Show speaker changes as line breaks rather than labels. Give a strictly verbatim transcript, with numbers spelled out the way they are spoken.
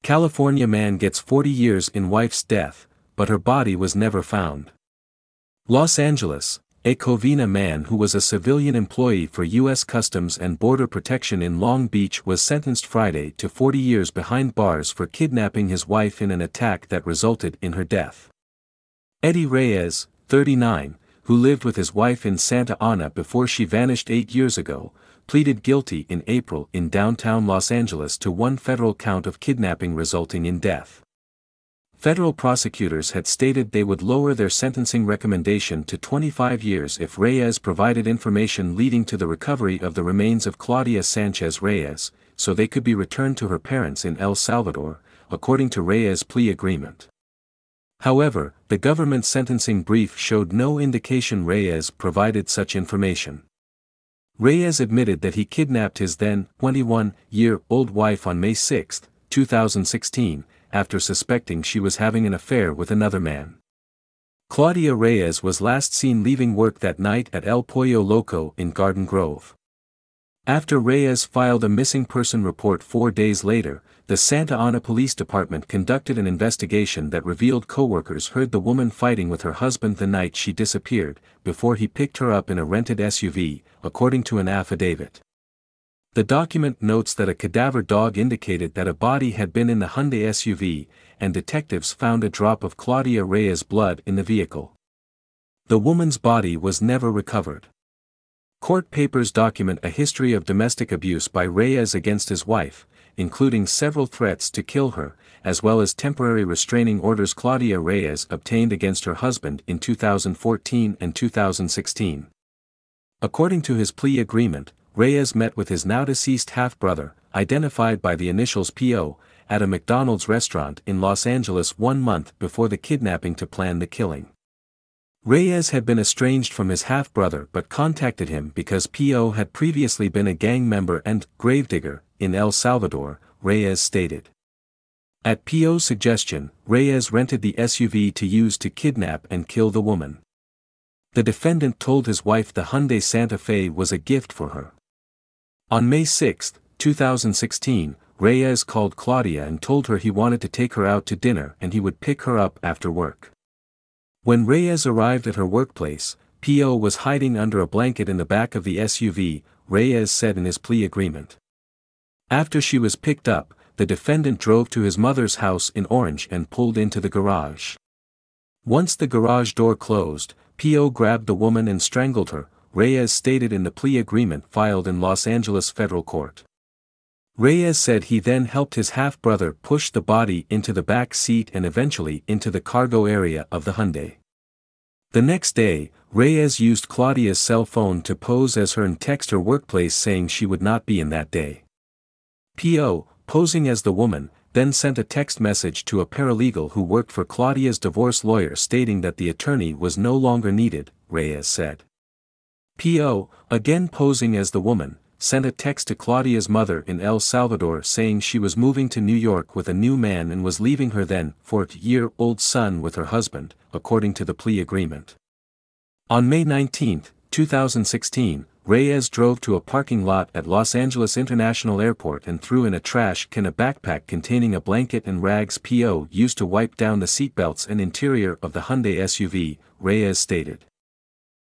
California man gets forty years in wife's death, but her body was never found. Los Angeles, a Covina man who was a civilian employee for U S Customs and Border Protection in Long Beach was sentenced Friday to forty years behind bars for kidnapping his wife in an attack that resulted in her death. Eddie Reyes, thirty-nine, who lived with his wife in Santa Ana before she vanished eight years ago, pleaded guilty in April in downtown Los Angeles to one federal count of kidnapping resulting in death. Federal prosecutors had stated they would lower their sentencing recommendation to twenty-five years if Reyes provided information leading to the recovery of the remains of Claudia Sanchez Reyes, so they could be returned to her parents in El Salvador, according to Reyes' plea agreement. However, the government sentencing brief showed no indication Reyes provided such information. Reyes admitted that he kidnapped his then twenty-one-year-old wife on May sixth, two thousand sixteen, after suspecting she was having an affair with another man. Claudia Reyes was last seen leaving work that night at El Pollo Loco in Garden Grove. After Reyes filed a missing person report four days later, the Santa Ana Police Department conducted an investigation that revealed coworkers heard the woman fighting with her husband the night she disappeared, before he picked her up in a rented S U V, according to an affidavit. The document notes that a cadaver dog indicated that a body had been in the Hyundai S U V, and detectives found a drop of Claudia Reyes' blood in the vehicle. The woman's body was never recovered. Court papers document a history of domestic abuse by Reyes against his wife, including several threats to kill her, as well as temporary restraining orders Claudia Reyes obtained against her husband in two thousand fourteen and two thousand sixteen. According to his plea agreement, Reyes met with his now-deceased half-brother, identified by the initials P O, at a McDonald's restaurant in Los Angeles one month before the kidnapping to plan the killing. Reyes had been estranged from his half-brother but contacted him because P O had previously been a gang member and gravedigger in El Salvador, Reyes stated. At P O's suggestion, Reyes rented the S U V to use to kidnap and kill the woman. The defendant told his wife the Hyundai Santa Fe was a gift for her. On May sixth, two thousand sixteen, Reyes called Claudia and told her he wanted to take her out to dinner and he would pick her up after work. When Reyes arrived at her workplace, P O was hiding under a blanket in the back of the S U V, Reyes said in his plea agreement. After she was picked up, the defendant drove to his mother's house in Orange and pulled into the garage. Once the garage door closed, P O grabbed the woman and strangled her, Reyes stated in the plea agreement filed in Los Angeles federal court. Reyes said he then helped his half-brother push the body into the back seat and eventually into the cargo area of the Hyundai. The next day, Reyes used Claudia's cell phone to pose as her and text her workplace saying she would not be in that day. P O, posing as the woman, then sent a text message to a paralegal who worked for Claudia's divorce lawyer stating that the attorney was no longer needed, Reyes said. P O, again posing as the woman, sent a text to Claudia's mother in El Salvador saying she was moving to New York with a new man and was leaving her then four-year-old son with her husband, according to the plea agreement. On May nineteenth, two thousand sixteen, Reyes drove to a parking lot at Los Angeles International Airport and threw in a trash can a backpack containing a blanket and rags P O used to wipe down the seatbelts and interior of the Hyundai S U V, Reyes stated.